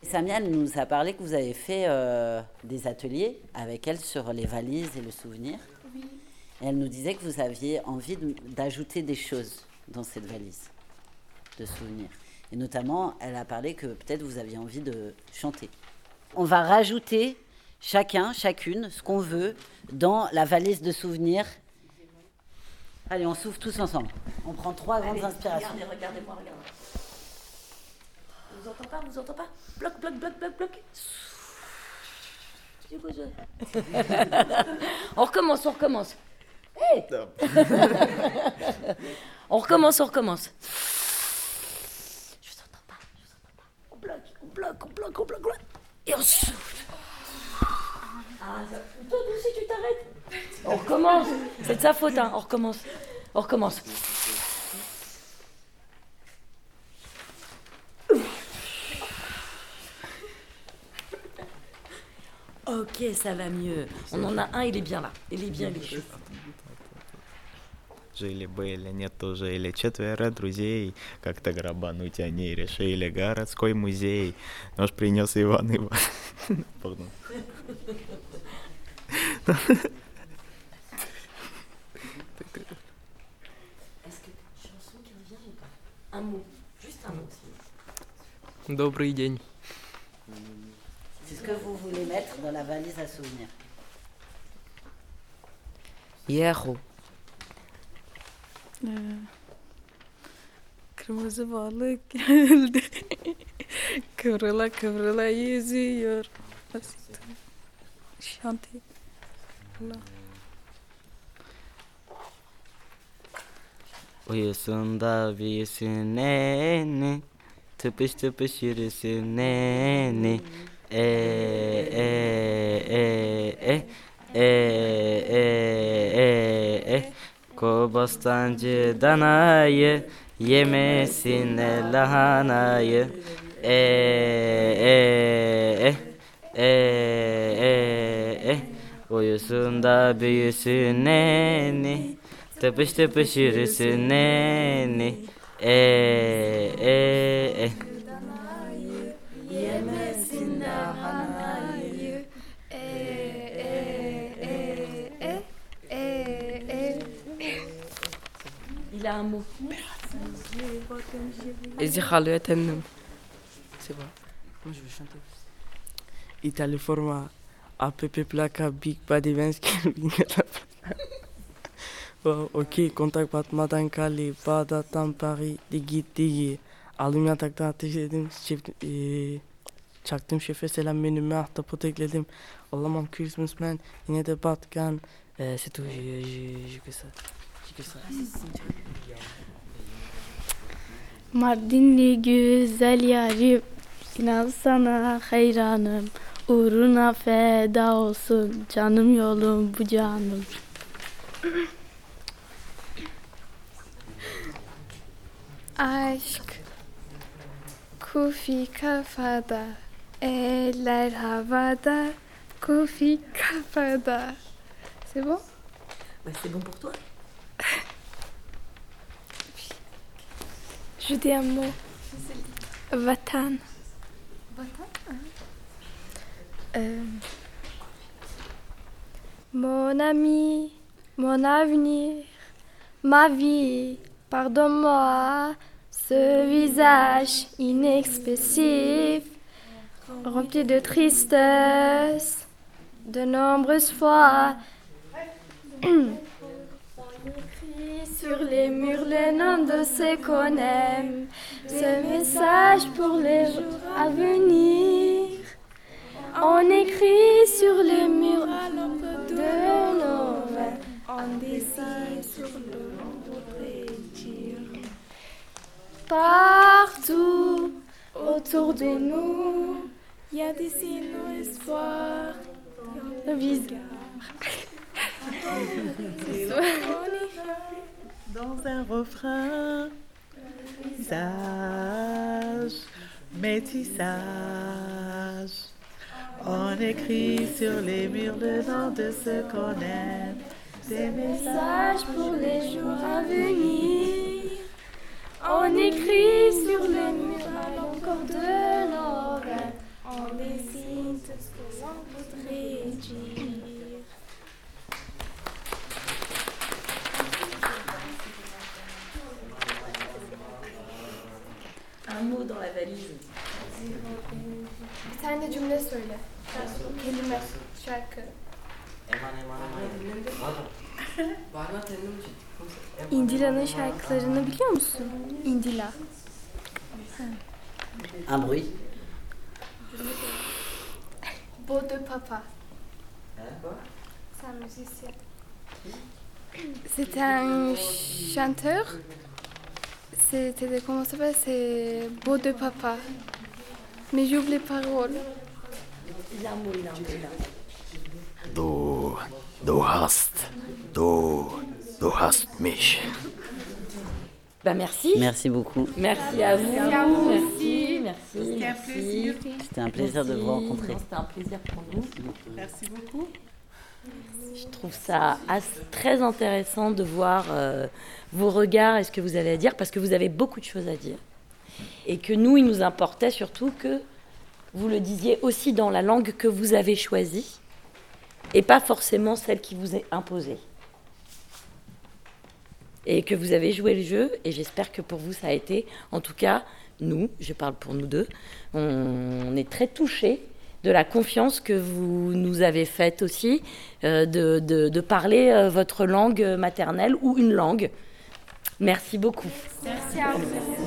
Samia nous a parlé que vous avez fait des ateliers avec elle sur les valises et le souvenir. Oui. Et elle nous disait que vous aviez envie d'ajouter des choses dans cette valise de souvenirs. Et notamment, elle a parlé que peut-être vous aviez envie de chanter. On va rajouter chacune, ce qu'on veut dans la valise de souvenirs. Allez, on souffle tous ensemble. On prend 3 grandes inspirations. Regardez-moi. Vous entendez pas Bloc. On recommence. Hey On recommence. Je vous entends pas. On bloque. Et on souffle. Toi aussi, tu t'arrêtes. On recommence. C'est de sa faute, hein. On recommence. Ok, ça va mieux. On en a un, il est bien là. Il est bien, chaud. Жили-были, нету жили 4 друзей. Как-то грабануть они решили городской музей. Нож принес Иван. Pardon. Est-ce que une chanson qui revient ou pas? Un mot, juste un mot. Добрый день. C'est ce que vous voulez mettre dans la valise à souvenirs. Ехал. Kırmızı balık geldi. Kıvrıla yüzüyor. Basit. Şanti. Allah. Uyusunda büyüsün neni, tıpış yürüsün neni. Kobostancı danayı, yemesinler lahanayı. Uyusun da büyüsün neni, tıpış yürüsün neni. Yemesin lahanayı. Il a un mot. Ezihalu etendim. C'est bon. Moi je vais chanter. Italie forma APP placa Big Body Vans. Ok, kontak batmadan Kali, Bağdat'tan Paris, digi. Aldım yataktan ateş edin, çaktım şefe selam menüme ahtapot ekledim. Olamam Christmas man, yine de batkan. C'est tout, j'ai que ça. Mardinli güzel yarim, inan sana hayranım. Uğruna feda olsun, canım yolum bu canım. Aşk kufi kafada, eller havada, kufi kafada. C'est bon? Bah, c'est bon pour toi. Je dis un mot. Vatan. Mon ami, mon avenir, ma vie, pardonne-moi ce visage inexpressif, rempli de tristesse, de nombreuses fois. Sur les murs les noms de ceux qu'on aime, ce message pour les jours à venir. On écrit sur les murs de nos rêves, on dessine sur le monde. Partout autour de nous, il y a des signes d'espoir, de visage. Dans un refrain, visage, métissage. On écrit sur les murs le nom de ceux qu'on aime. Des messages pour les jours à venir. On écrit sur les murs à l'encore de nos rêves. Bir tane cümle söyle. Kelime, şarkı. İndila'nın şarkılarını biliyor musun? İndila. Un bruit. Beau de papa. C'est un musicien. C'était un chanteur. Comment ça s'appelle? C'est Beau de papa. Mais j'oublie les paroles. Du hast mich. Bah merci. Merci beaucoup. Merci à vous. Merci. C'était un plaisir. C'était un plaisir de vous rencontrer. C'était un plaisir pour nous. Merci beaucoup. Je trouve ça très intéressant de voir vos regards et ce que vous avez à dire, parce que vous avez beaucoup de choses à dire. Et que nous, il nous importait surtout que vous le disiez aussi dans la langue que vous avez choisie, et pas forcément celle qui vous est imposée. Et que vous avez joué le jeu, et j'espère que pour vous ça a été, en tout cas, nous, je parle pour nous deux, on est très touchés de la confiance que vous nous avez faite aussi, de parler votre langue maternelle ou une langue. Merci beaucoup. Merci à vous.